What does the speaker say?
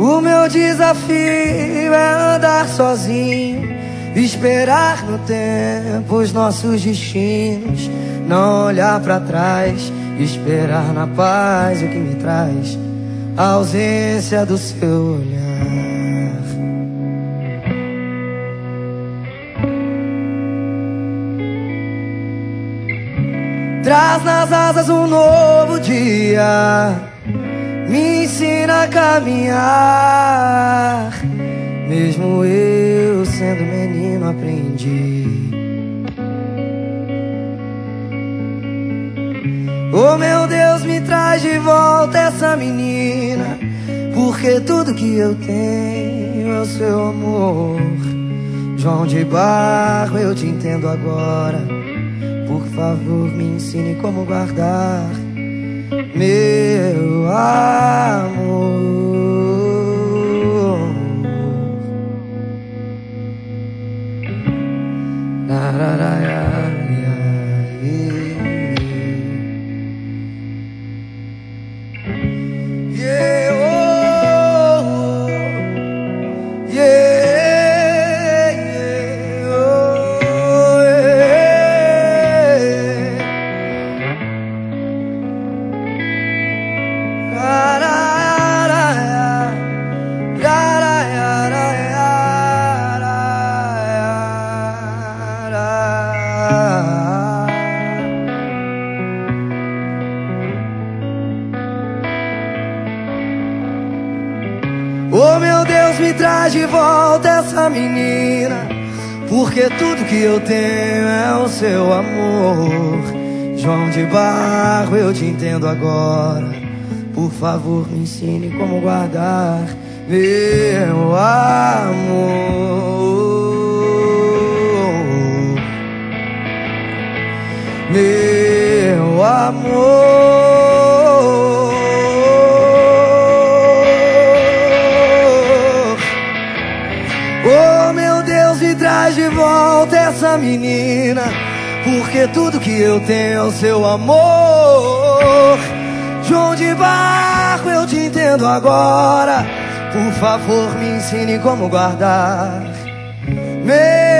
O meu desafio é andar sozinho, esperar no tempo os nossos destinos, não olhar pra trás, esperar na paz o que me traz a ausência do seu olhar. Traz nas asas um novo dia, me ensina a caminhar. Mesmo eu sendo menino aprendi. Oh meu Deus, me traz de volta essa menina, porque tudo que eu tenho é o seu amor. João de Barro, eu te entendo agora. Por favor, me ensine como guardar meu amor. Oh meu Deus, me traz de volta essa menina, porque tudo que eu tenho é o seu amor. João de Barro, eu te entendo agora. Por favor, me ensine como guardar meu amor. Meu amor. Oh meu Deus, me traz de volta essa menina, porque tudo que eu tenho é o seu amor. João de Barro, eu te entendo agora. Por favor, me ensine como guardar meu